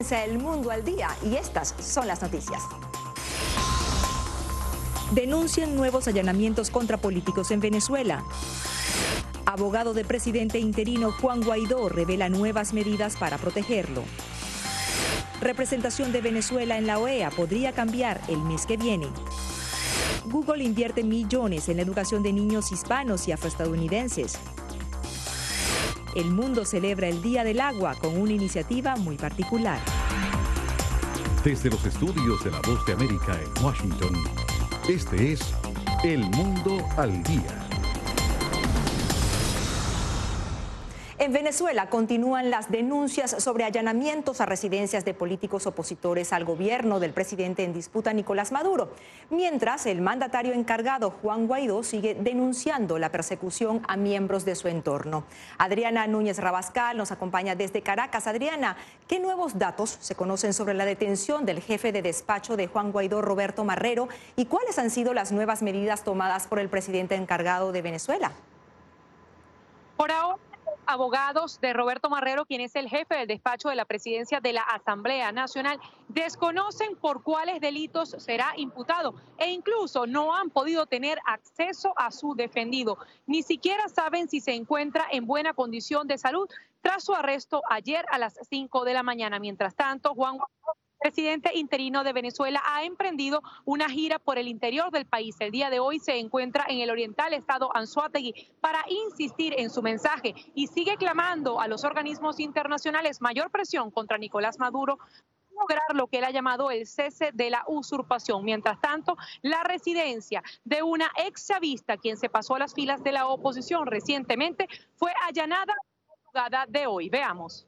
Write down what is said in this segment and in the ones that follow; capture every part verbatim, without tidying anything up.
El Mundo al Día y estas son las noticias. Denuncian nuevos allanamientos contra políticos en Venezuela. Abogado de presidente interino Juan Guaidó revela nuevas medidas para protegerlo. Representación de Venezuela en la O E A podría cambiar el mes que viene. Google invierte millones en la educación de niños hispanos y afroestadounidenses. El mundo celebra el Día del Agua con una iniciativa muy particular. Desde los estudios de La Voz de América en Washington, este es El Mundo al Día. En Venezuela continúan las denuncias sobre allanamientos a residencias de políticos opositores al gobierno del presidente en disputa Nicolás Maduro, mientras el mandatario encargado Juan Guaidó sigue denunciando la persecución a miembros de su entorno. Adriana Núñez Rabascal nos acompaña desde Caracas. Adriana, ¿qué nuevos datos se conocen sobre la detención del jefe de despacho de Juan Guaidó, Roberto Marrero, y cuáles han sido las nuevas medidas tomadas por el presidente encargado de Venezuela? Por ahora, abogados de Roberto Marrero, quien es el jefe del despacho de la presidencia de la Asamblea Nacional, desconocen por cuáles delitos será imputado e incluso no han podido tener acceso a su defendido. Ni siquiera saben si se encuentra en buena condición de salud tras su arresto ayer a las cinco de la mañana. Mientras tanto, Juan Guaidó, presidente interino de Venezuela, ha emprendido una gira por el interior del país. El día de hoy se encuentra en el oriental estado Anzoátegui para insistir en su mensaje y sigue clamando a los organismos internacionales mayor presión contra Nicolás Maduro, lograr lo que él ha llamado el cese de la usurpación. Mientras tanto, la residencia de una ex chavista, quien se pasó a las filas de la oposición recientemente, fue allanada en la madrugada de hoy. Veamos.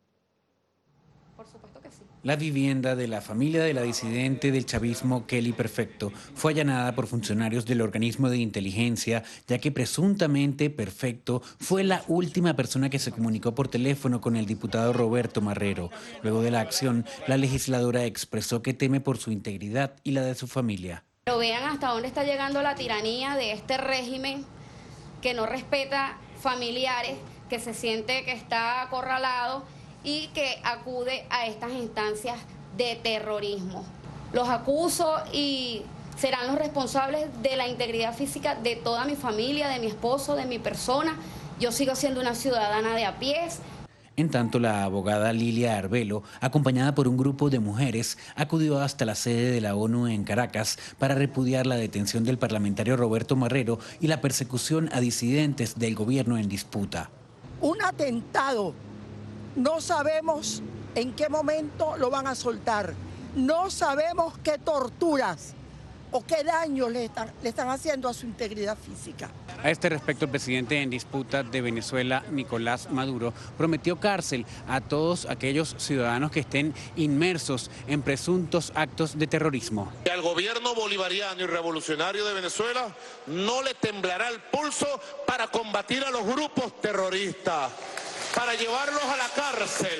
Por supuesto que sí. La vivienda de la familia de la disidente del chavismo Kelly Perfecto fue allanada por funcionarios del organismo de inteligencia, ya que presuntamente Perfecto fue la última persona que se comunicó por teléfono con el diputado Roberto Marrero. Luego de la acción, la legisladora expresó que teme por su integridad y la de su familia. Pero vean hasta dónde está llegando la tiranía de este régimen que no respeta familiares, que se siente que está acorralado y que acude a estas instancias de terrorismo. Los acuso y serán los responsables de la integridad física de toda mi familia, de mi esposo, de mi persona. Yo sigo siendo una ciudadana de a pies. En tanto, la abogada Lilia Arbelo, acompañada por un grupo de mujeres, acudió hasta la sede de la ONU en Caracas para repudiar la detención del parlamentario Roberto Marrero y la persecución a disidentes del gobierno en disputa. Un atentado. No sabemos en qué momento lo van a soltar. No sabemos qué torturas o qué daños le están, le están haciendo a su integridad física. A este respecto, el presidente en disputa de Venezuela, Nicolás Maduro, prometió cárcel a todos aquellos ciudadanos que estén inmersos en presuntos actos de terrorismo. Al gobierno bolivariano y revolucionario de Venezuela no le temblará el pulso para combatir a los grupos terroristas, para llevarlos a la cárcel.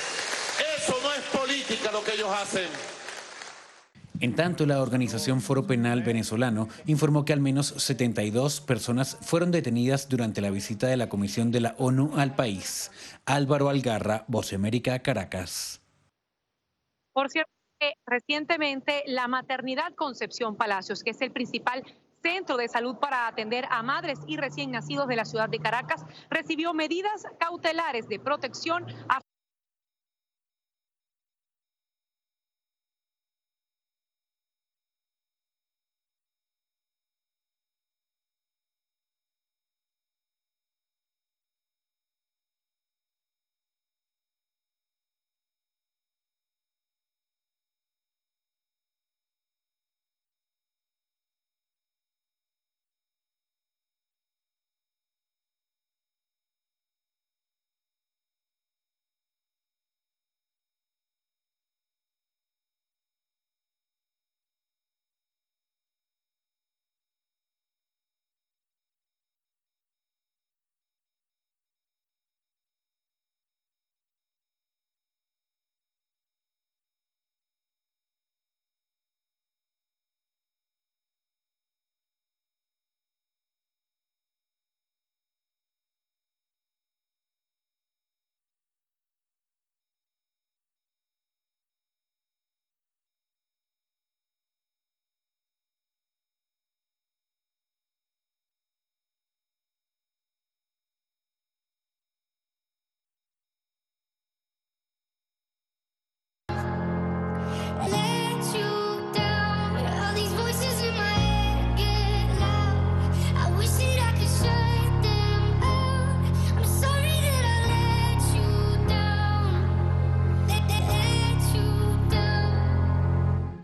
Eso no es política lo que ellos hacen. En tanto, la organización Foro Penal Venezolano informó que al menos setenta y dos personas fueron detenidas durante la visita de la Comisión de la ONU al país. Álvaro Algarra, Voz de América, Caracas. Por cierto, que recientemente la maternidad Concepción Palacios, que es el principal centro de salud para atender a madres y recién nacidos de la ciudad de Caracas, recibió medidas cautelares de protección a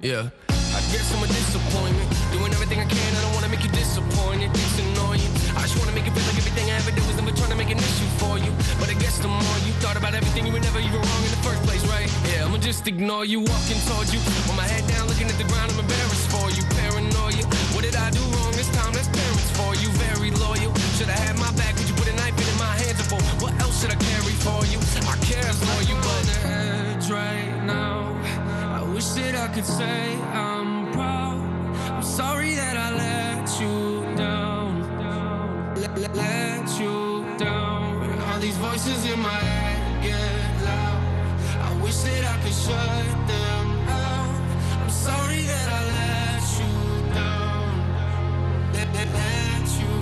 Yeah, I guess I'm a disappointment. Doing everything I can, I don't wanna make you disappointed. It's annoying. I just wanna make it feel like everything I ever did was never trying to make an issue for you. But I guess the more you thought about everything, you were never even wrong in the first place, right? Yeah, I'ma just ignore you, walking towards you. With my head down, looking at the ground, I'm embarrassed for you. Paranoia, what did I do wrong this time? That's parents for you, very loyal. Should've had my back, would you put a knife in my hands for? What else should I carry for you? I care as for you, but the edge right now. I wish that I could say I'm proud. I'm sorry that I let you down. Let, let, let you down. All these voices in my head get loud. I wish that I could shut them out. I'm sorry that I let you down. Let, let, let you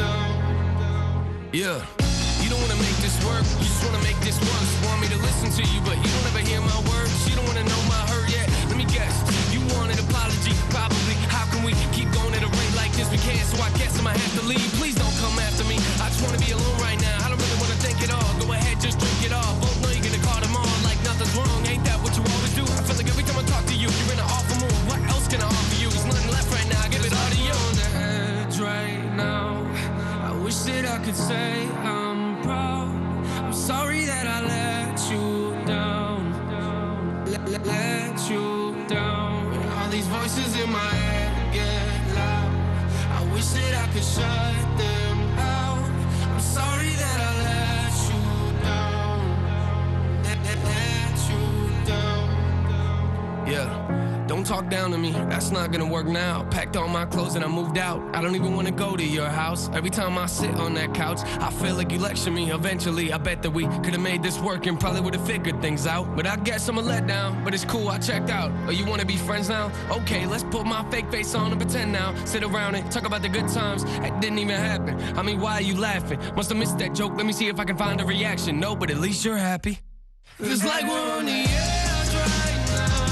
down. Yeah. You don't wanna make this work, you just wanna make this once. Want me to listen to you, but you don't ever hear my words. You don't wanna know my hurt yet. Let me guess, you want an apology, probably. How can we keep going at a rate like this? We can't, so I guess I might have to leave. Please don't come after me. I just wanna be alone right now. I don't really wanna think at all. Go ahead, just drink it all. Both know you're gonna call them on like nothing's wrong. Ain't that what you always do? I feel like every time I talk to you, you're in an awful mood. What else can I offer you? There's nothing left right now. I give it all to you. On the edge right now. I wish that I could say I'm proud. I'm sorry that I let you down. Let, let, let you down. All these voices in my head get loud. I wish that I could shut them out. I'm sorry that I let you down. Let, let, let you down. Yeah. Don't talk down to me, that's not gonna work now. Packed all my clothes and I moved out. I don't even wanna go to your house. Every time I sit on that couch, I feel like you lecture me. Eventually, I bet that we could've made this work and probably would've figured things out. But I guess I'm a letdown, but it's cool, I checked out. Oh, you wanna be friends now? Okay, let's put my fake face on and pretend now. Sit around and talk about the good times. That didn't even happen. I mean, why are you laughing? Must've missed that joke, let me see if I can find a reaction. No, but at least you're happy. It's like we're on the edge right now.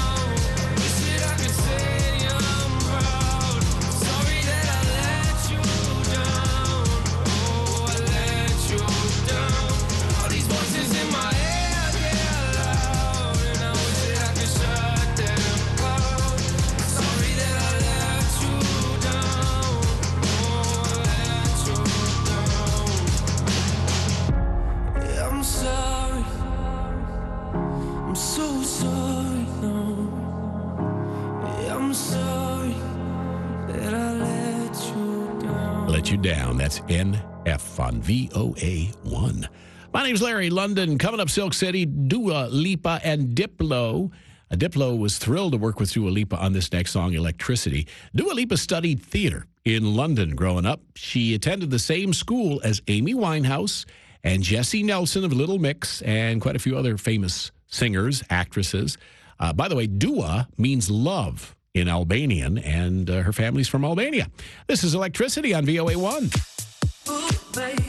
Let You Down. That's N F on V O A one. My name's Larry London. Coming up, Silk City, Dua Lipa and Diplo. Uh, Diplo was thrilled to work with Dua Lipa on this next song, Electricity. Dua Lipa studied theater in London growing up. She attended the same school as Amy Winehouse and Jessie Nelson of Little Mix and quite a few other famous singers, actresses. Uh, by the way, Dua means love in Albanian, and uh, her family's from Albania. This is Electricity on V O A one. Ooh, baby.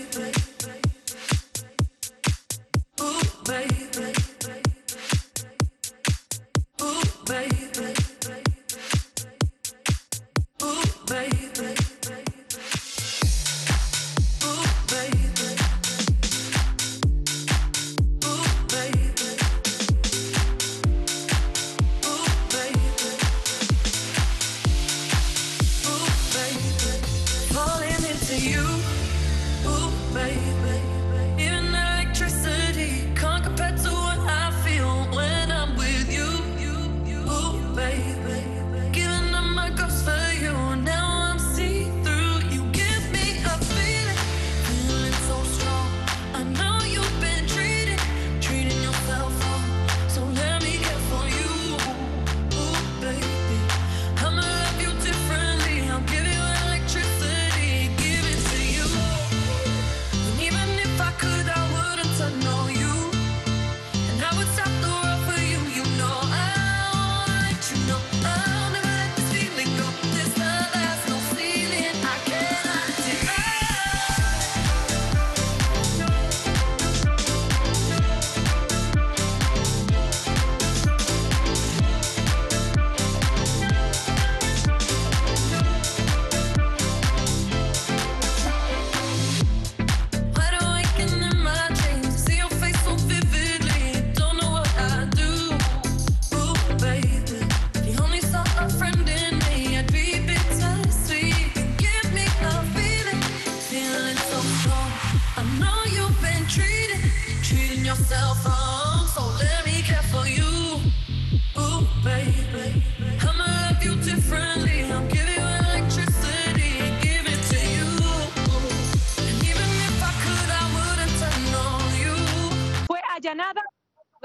Ooh, baby. Ooh, baby. Ooh, baby. Ooh, baby. Ooh, baby. Ooh, baby. Ooh, baby. Falling into you. Ooh, baby. Even electricity can't compare to what I feel when I'm with you. Ooh, baby.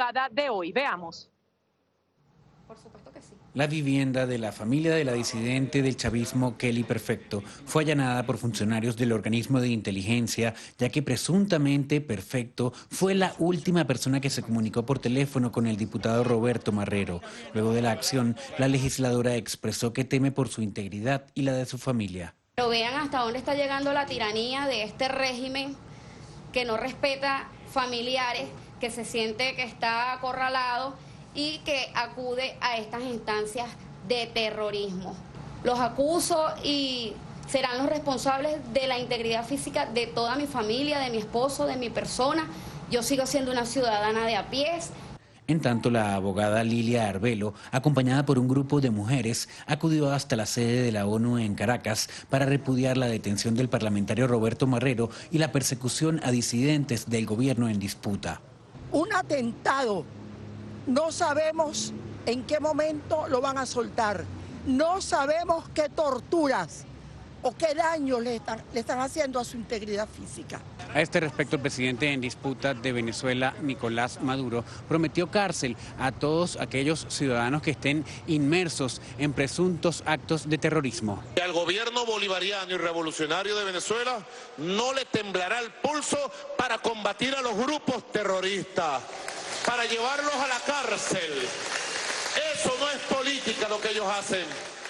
madrugada de hoy. Veamos. Por supuesto que sí. La vivienda de la familia de la disidente del chavismo Kelly Perfecto fue allanada por funcionarios del organismo de inteligencia, ya que presuntamente Perfecto fue la última persona que se comunicó por teléfono con el diputado Roberto Marrero. Luego de la acción, la legisladora expresó que teme por su integridad y la de su familia. Pero vean hasta dónde está llegando la tiranía de este régimen que no respeta familiares, que se siente que está acorralado y que acude a estas instancias de terrorismo. Los acuso y serán los responsables de la integridad física de toda mi familia, de mi esposo, de mi persona. Yo sigo siendo una ciudadana de a pies. En tanto, la abogada Lilia Arbelo, acompañada por un grupo de mujeres, acudió hasta la sede de la ONU en Caracas para repudiar la detención del parlamentario Roberto Marrero y la persecución a disidentes del gobierno en disputa. Un atentado. No sabemos en qué momento lo van a soltar. No sabemos qué torturas o qué daño le están, le están haciendo a su integridad física. A este respecto, el presidente en disputa de Venezuela, Nicolás Maduro, prometió cárcel a todos aquellos ciudadanos que estén inmersos en presuntos actos de terrorismo. Al gobierno bolivariano y revolucionario de Venezuela no le temblará el pulso para combatir a los grupos terroristas, para llevarlos a la cárcel. Eso no es política lo que ellos hacen.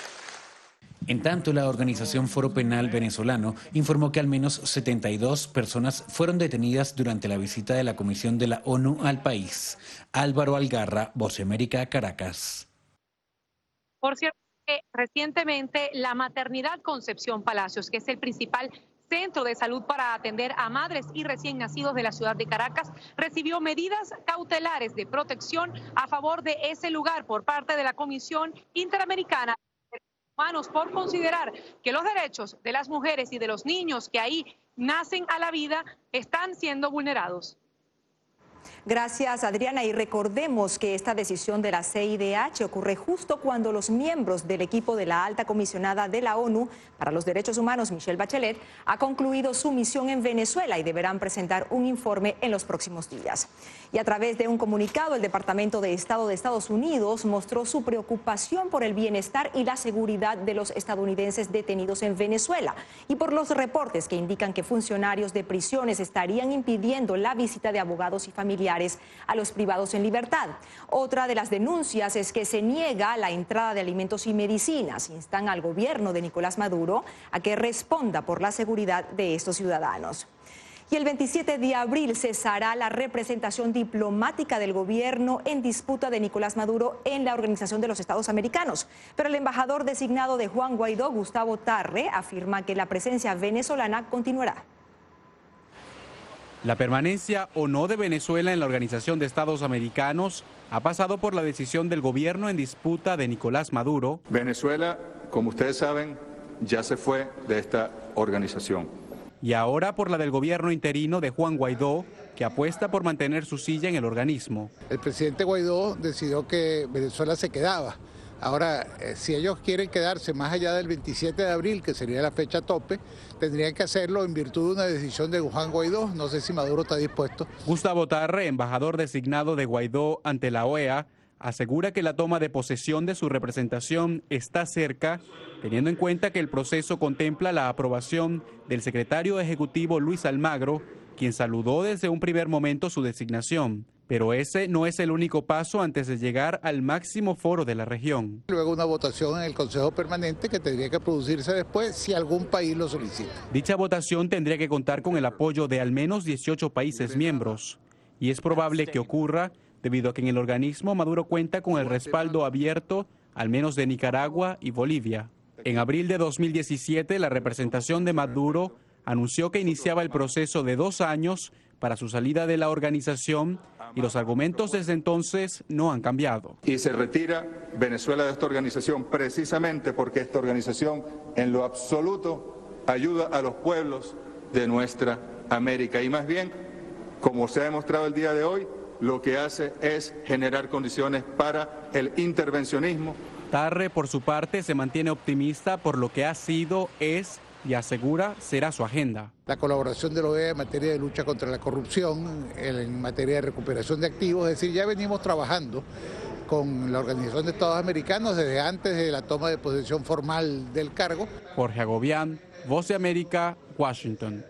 En tanto, la organización Foro Penal Venezolano informó que al menos setenta y dos personas fueron detenidas durante la visita de la Comisión de la ONU al país. Álvaro Algarra, Voz de América, Caracas. Por cierto, que recientemente la maternidad Concepción Palacios, que es el principal centro de salud para atender a madres y recién nacidos de la ciudad de Caracas, recibió medidas cautelares de protección a favor de ese lugar por parte de la Comisión Interamericana de Derechos Humanos, por considerar que los derechos de las mujeres y de los niños que ahí nacen a la vida están siendo vulnerados. Gracias, Adriana. Y recordemos que esta decisión de la C I D H ocurre justo cuando los miembros del equipo de la alta comisionada de la ONU para los Derechos Humanos, Michelle Bachelet, ha concluido su misión en Venezuela y deberán presentar un informe en los próximos días. Y a través de un comunicado, el Departamento de Estado de Estados Unidos mostró su preocupación por el bienestar y la seguridad de los estadounidenses detenidos en Venezuela y por los reportes que indican que funcionarios de prisiones estarían impidiendo la visita de abogados y familiares a los privados en libertad. Otra de las denuncias es que se niega la entrada de alimentos y medicinas. Instan al gobierno de Nicolás Maduro a que responda por la seguridad de estos ciudadanos. Y el veintisiete de abril cesará la representación diplomática del gobierno en disputa de Nicolás Maduro en la Organización de los Estados Americanos. Pero el embajador designado de Juan Guaidó, Gustavo Tarre, afirma que la presencia venezolana continuará. La permanencia o no de Venezuela en la Organización de Estados Americanos ha pasado por la decisión del gobierno en disputa de Nicolás Maduro. Venezuela, como ustedes saben, ya se fue de esta organización. Y ahora por la del gobierno interino de Juan Guaidó, que apuesta por mantener su silla en el organismo. El presidente Guaidó decidió que Venezuela se quedaba. Ahora, eh, si ellos quieren quedarse más allá del veintisiete de abril, que sería la fecha tope, tendrían que hacerlo en virtud de una decisión de Juan Guaidó. No sé si Maduro está dispuesto. Gustavo Tarre, embajador designado de Guaidó ante la O E A, asegura que la toma de posesión de su representación está cerca, teniendo en cuenta que el proceso contempla la aprobación del secretario ejecutivo Luis Almagro, quien saludó desde un primer momento su designación. Pero ese no es el único paso antes de llegar al máximo foro de la región. Luego una votación en el Consejo Permanente que tendría que producirse después si algún país lo solicita. Dicha votación tendría que contar con el apoyo de al menos dieciocho países miembros. Y es probable que ocurra debido a que en el organismo Maduro cuenta con el respaldo abierto al menos de Nicaragua y Bolivia. En abril de dos mil diecisiete, la representación de Maduro anunció que iniciaba el proceso de dos años para su salida de la organización y los argumentos desde entonces no han cambiado. Y se retira Venezuela de esta organización precisamente porque esta organización en lo absoluto ayuda a los pueblos de nuestra América. Y más bien, como se ha demostrado el día de hoy, lo que hace es generar condiciones para el intervencionismo. Tarre, por su parte, se mantiene optimista por lo que ha sido, es y asegura será su agenda. La colaboración de la O E A en materia de lucha contra la corrupción, en materia de recuperación de activos, es decir, ya venimos trabajando con la Organización de Estados Americanos desde antes de la toma de posesión formal del cargo. Jorge Agobián, Voz de América, Washington.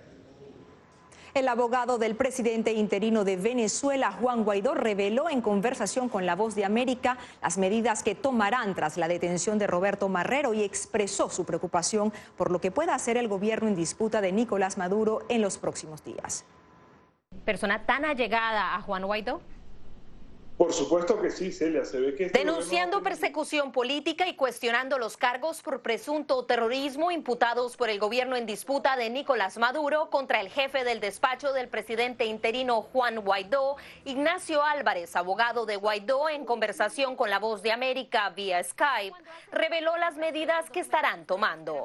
El abogado del presidente interino de Venezuela, Juan Guaidó, reveló en conversación con La Voz de América las medidas que tomarán tras la detención de Roberto Marrero y expresó su preocupación por lo que pueda hacer el gobierno en disputa de Nicolás Maduro en los próximos días. ¿Persona tan allegada a Juan Guaidó? Por supuesto que sí, Celia. Se ve que este Denunciando gobierno... persecución política y cuestionando los cargos por presunto terrorismo imputados por el gobierno en disputa de Nicolás Maduro contra el jefe del despacho del presidente interino Juan Guaidó, Ignacio Álvarez, abogado de Guaidó, en conversación con La Voz de América vía Skype, reveló las medidas que estarán tomando.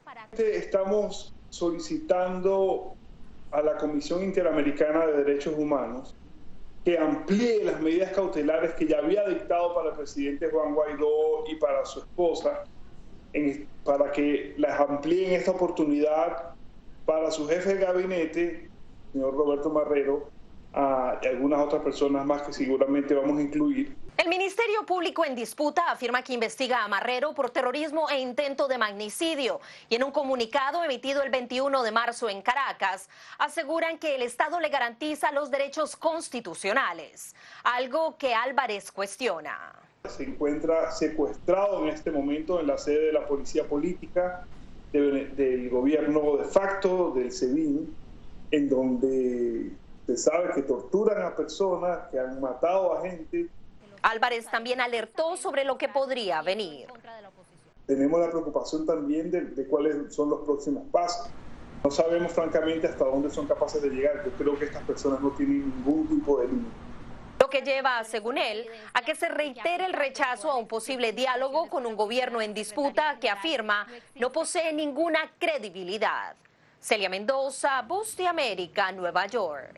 Estamos solicitando a la Comisión Interamericana de Derechos Humanos que amplíe las medidas cautelares que ya había dictado para el presidente Juan Guaidó y para su esposa, en, para que las amplíen esta oportunidad para su jefe de gabinete, señor Roberto Marrero, a, y algunas otras personas más que seguramente vamos a incluir. El Ministerio Público en disputa afirma que investiga a Marrero por terrorismo e intento de magnicidio, y en un comunicado emitido el veintiuno de marzo en Caracas aseguran que el Estado le garantiza los derechos constitucionales, algo que Álvarez cuestiona. Se encuentra secuestrado en este momento en la sede de la Policía Política de, del gobierno de facto del SEBIN, en donde se sabe que torturan a personas, que han matado a gente. Álvarez también alertó sobre lo que podría venir. Tenemos la preocupación también de, de cuáles son los próximos pasos. No sabemos francamente hasta dónde son capaces de llegar. Yo creo que estas personas no tienen ningún tipo de límite. Lo que lleva, según él, a que se reitere el rechazo a un posible diálogo con un gobierno en disputa que afirma no posee ninguna credibilidad. Celia Mendoza, Voz de América, Nueva York.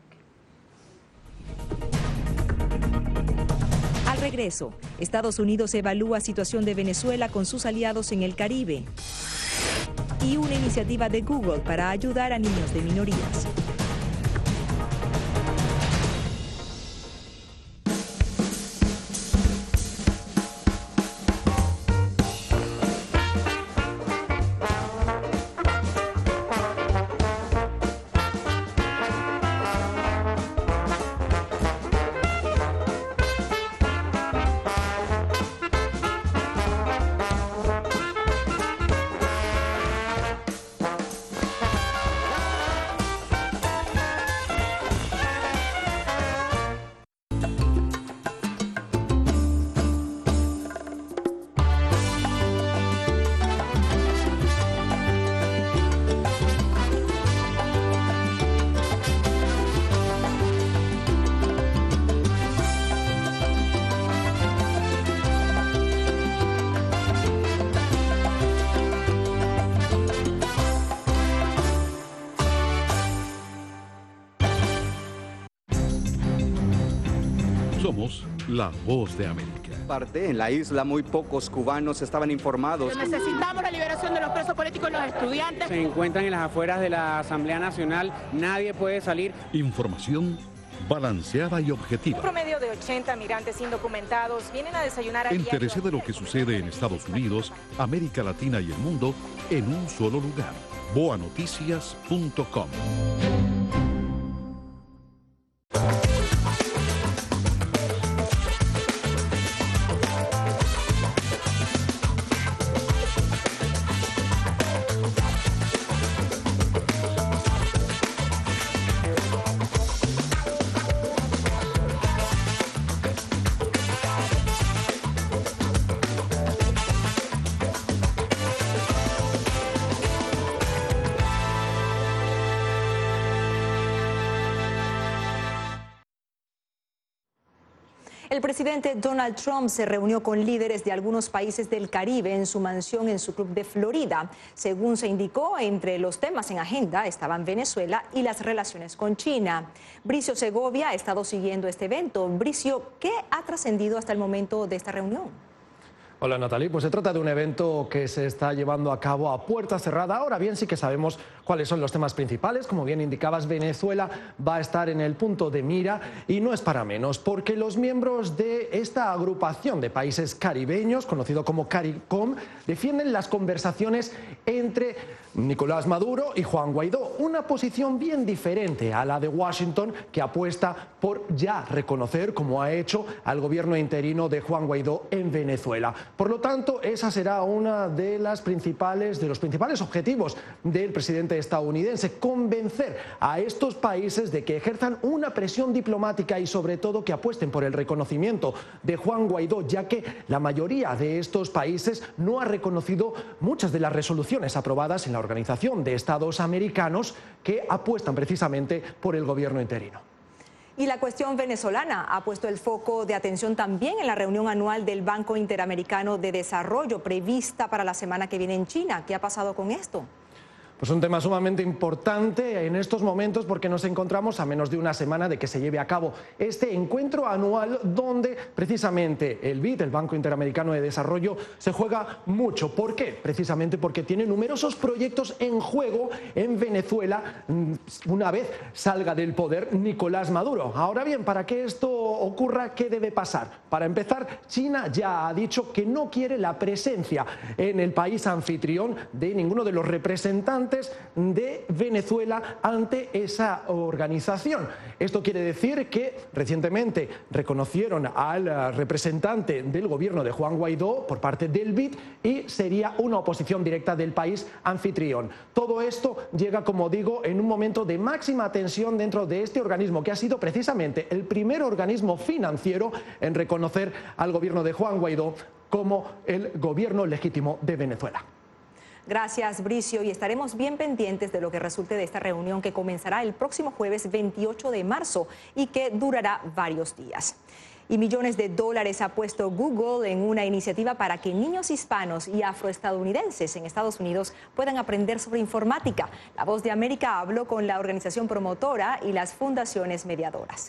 Al regreso, Estados Unidos evalúa situación de Venezuela con sus aliados en el Caribe y una iniciativa de Google para ayudar a niños de minorías. Somos La Voz de América. Parte en la isla muy pocos cubanos estaban informados. Necesitamos la liberación de los presos políticos y los estudiantes. Se encuentran en las afueras de la Asamblea Nacional, nadie puede salir. Información balanceada y objetiva. Un promedio de ochenta migrantes indocumentados vienen a desayunar a Entérese de lo que sucede en Estados Unidos, América Latina y el mundo en un solo lugar. boa noticias punto com. El presidente Donald Trump se reunió con líderes de algunos países del Caribe en su mansión en su club de Florida. Según se indicó, entre los temas en agenda estaban Venezuela y las relaciones con China. Bricio Segovia ha estado siguiendo este evento. Bricio, ¿qué ha trascendido hasta el momento de esta reunión? Hola Natalie, pues se trata de un evento que se está llevando a cabo a puerta cerrada. Ahora bien, sí que sabemos cuáles son los temas principales. Como bien indicabas, Venezuela va a estar en el punto de mira y no es para menos, porque los miembros de esta agrupación de países caribeños, conocido como CARICOM, defienden las conversaciones entre Nicolás Maduro y Juan Guaidó, una posición bien diferente a la de Washington, que apuesta por ya reconocer, como ha hecho, al gobierno interino de Juan Guaidó en Venezuela. Por lo tanto, esa será una de las principales, de los principales objetivos del presidente estadounidense, convencer a estos países de que ejerzan una presión diplomática y sobre todo que apuesten por el reconocimiento de Juan Guaidó, ya que la mayoría de estos países no ha reconocido muchas de las resoluciones aprobadas en la Organización de Estados Americanos que apuestan precisamente por el gobierno interino. Y la cuestión venezolana ha puesto el foco de atención también en la reunión anual del Banco Interamericano de Desarrollo prevista para la semana que viene en China. ¿Qué ha pasado con esto? Pues un tema sumamente importante en estos momentos porque nos encontramos a menos de una semana de que se lleve a cabo este encuentro anual donde precisamente el B I D, el Banco Interamericano de Desarrollo, se juega mucho. ¿Por qué? Precisamente porque tiene numerosos proyectos en juego en Venezuela una vez salga del poder Nicolás Maduro. Ahora bien, para que esto ocurra, ¿qué debe pasar? Para empezar, China ya ha dicho que no quiere la presencia en el país anfitrión de ninguno de los representantes de Venezuela ante esa organización. Esto quiere decir que recientemente reconocieron al representante del gobierno de Juan Guaidó por parte del B I D y sería una oposición directa del país anfitrión. Todo esto llega, como digo, en un momento de máxima tensión dentro de este organismo que ha sido precisamente el primer organismo financiero en reconocer al gobierno de Juan Guaidó como el gobierno legítimo de Venezuela. Gracias, Bricio, y estaremos bien pendientes de lo que resulte de esta reunión que comenzará el próximo jueves veintiocho de marzo y que durará varios días. Y millones de dólares ha puesto Google en una iniciativa para que niños hispanos y afroestadounidenses en Estados Unidos puedan aprender sobre informática. La Voz de América habló con la organización promotora y las fundaciones mediadoras.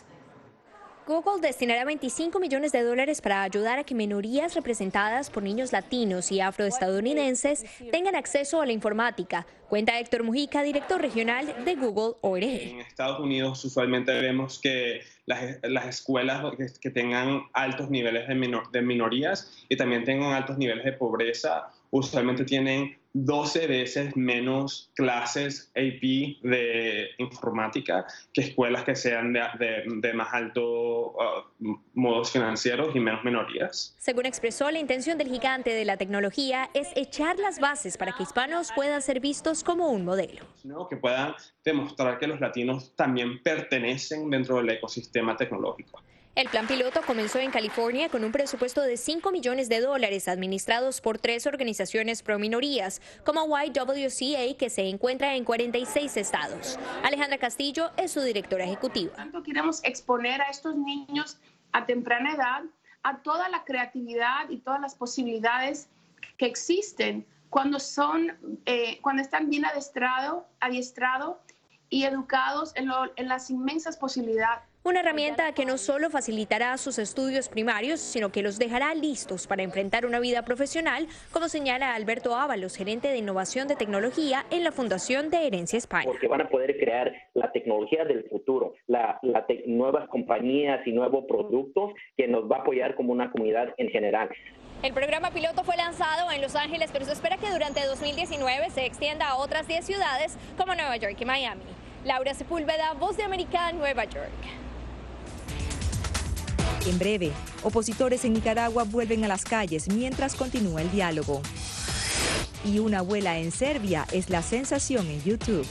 Google destinará veinticinco millones de dólares para ayudar a que minorías representadas por niños latinos y afroestadounidenses tengan acceso a la informática. Cuenta Héctor Mujica, director regional de Google O R G. En Estados Unidos usualmente vemos que las, las escuelas que, que tengan altos niveles de, minor, de minorías y también tengan altos niveles de pobreza, usualmente tienen doce veces menos clases A P de informática que escuelas que sean de, de, de más altos uh, modos financieros y menos minorías. Según expresó, la intención del gigante de la tecnología es echar las bases para que hispanos puedan ser vistos como un modelo. ¿No? Que puedan demostrar que los latinos también pertenecen dentro del ecosistema tecnológico. El plan piloto comenzó en California con un presupuesto de cinco millones de dólares administrados por tres organizaciones pro minorías, como Y W C A, que se encuentra en cuarenta y seis estados. Alejandra Castillo es su directora ejecutiva. Queremos exponer a estos niños a temprana edad a toda la creatividad y todas las posibilidades que existen cuando, son, eh, cuando están bien adiestrados adiestrado y educados en, lo, en las inmensas posibilidades. Una herramienta que no solo facilitará sus estudios primarios, sino que los dejará listos para enfrentar una vida profesional, como señala Alberto Ábalos, gerente de innovación de tecnología en la Fundación de Herencia España. Porque van a poder crear la tecnología del futuro, la, la te- nuevas compañías y nuevos productos que nos va a apoyar como una comunidad en general. El programa piloto fue lanzado en Los Ángeles, pero se espera que durante dos mil diecinueve se extienda a otras diez ciudades como Nueva York y Miami. Laura Sepúlveda, Voz de América, Nueva York. En breve, opositores en Nicaragua vuelven a las calles mientras continúa el diálogo. Y una abuela en Serbia es la sensación en YouTube.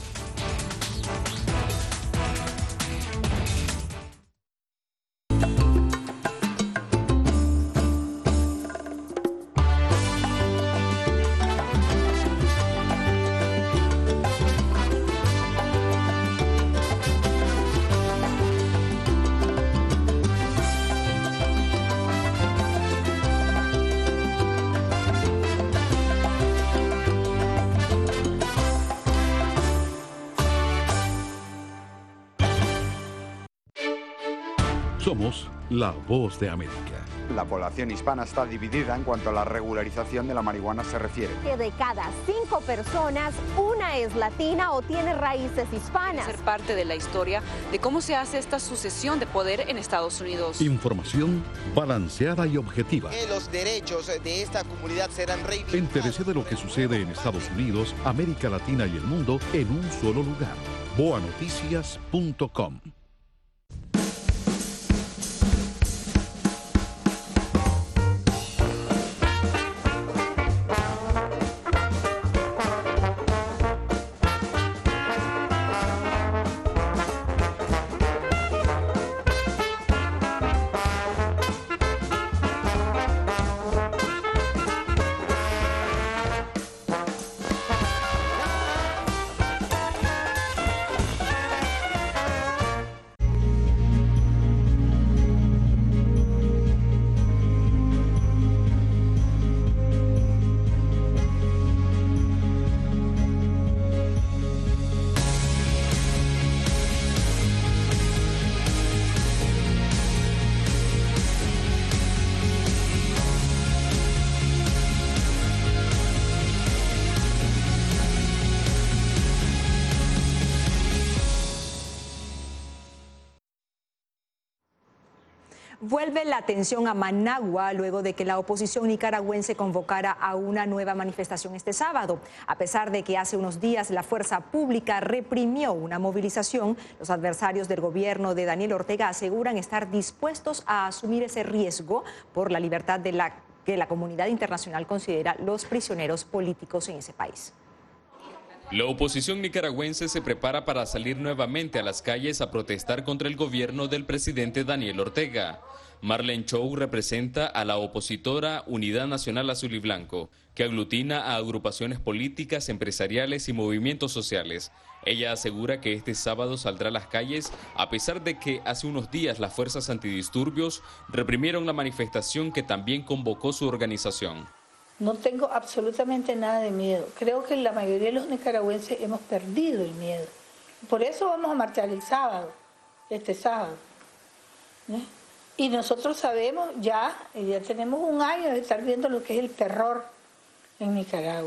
Somos la Voz de América. La población hispana está dividida en cuanto a la regularización de la marihuana se refiere. Que de cada cinco personas, una es latina o tiene raíces hispanas. Ser parte de la historia de cómo se hace esta sucesión de poder en Estados Unidos. Información balanceada y objetiva. Que los derechos de esta comunidad serán reivindicados. Entérese de lo que sucede en Estados Unidos, América Latina y el mundo en un solo lugar. boa noticias punto com. Vuelve la atención a Managua luego de que la oposición nicaragüense convocara a una nueva manifestación este sábado. A pesar de que hace unos días la fuerza pública reprimió una movilización, los adversarios del gobierno de Daniel Ortega aseguran estar dispuestos a asumir ese riesgo por la libertad de la que la comunidad internacional considera los prisioneros políticos en ese país. La oposición nicaragüense se prepara para salir nuevamente a las calles a protestar contra el gobierno del presidente Daniel Ortega. Marlene Chou representa a la opositora Unidad Nacional Azul y Blanco, que aglutina a agrupaciones políticas, empresariales y movimientos sociales. Ella asegura que este sábado saldrá a las calles a pesar de que hace unos días las fuerzas antidisturbios reprimieron la manifestación que también convocó su organización. No tengo absolutamente nada de miedo. Creo que la mayoría de los nicaragüenses hemos perdido el miedo. Por eso vamos a marchar el sábado, este sábado. ¿Eh? Y nosotros sabemos ya, ya tenemos un año de estar viendo lo que es el terror en Nicaragua.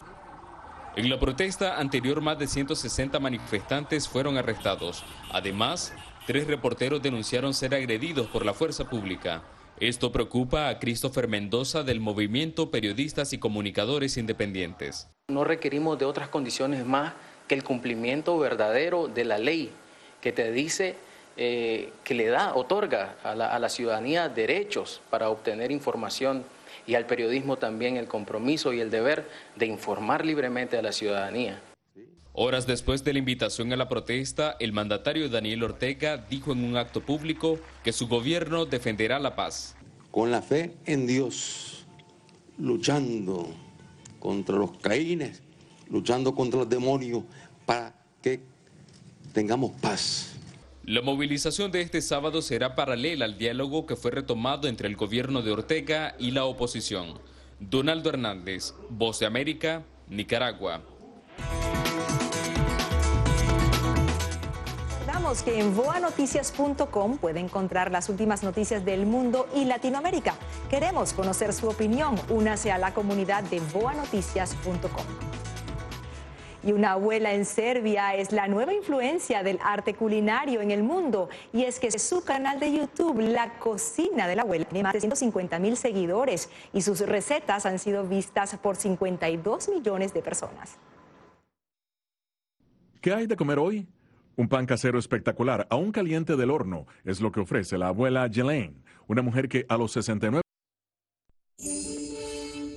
En la protesta anterior, más de ciento sesenta manifestantes fueron arrestados. Además, tres reporteros denunciaron ser agredidos por la fuerza pública. Esto preocupa a Christopher Mendoza del movimiento Periodistas y Comunicadores Independientes. No requerimos de otras condiciones más que el cumplimiento verdadero de la ley que te dice eh, que le da, otorga a la, a la ciudadanía derechos para obtener información y al periodismo también el compromiso y el deber de informar libremente a la ciudadanía. Horas después de la invitación a la protesta, el mandatario Daniel Ortega dijo en un acto público que su gobierno defenderá la paz. Con la fe en Dios, luchando contra los caínes, luchando contra los demonios para que tengamos paz. La movilización de este sábado será paralela al diálogo que fue retomado entre el gobierno de Ortega y la oposición. Donaldo Hernández, Voz de América, Nicaragua. Recordamos que en boa noticias punto com puede encontrar las últimas noticias del mundo y Latinoamérica. Queremos conocer su opinión. Únase a la comunidad de boa noticias punto com. Y una abuela en Serbia es la nueva influencia del arte culinario en el mundo. Y es que su canal de YouTube, La Cocina de la Abuela, tiene más de ciento cincuenta mil seguidores y sus recetas han sido vistas por cincuenta y dos millones de personas. ¿Qué hay de comer hoy? Un pan casero espectacular, aún caliente del horno, es lo que ofrece la abuela Jelaine, una mujer que a los sesenta y nueve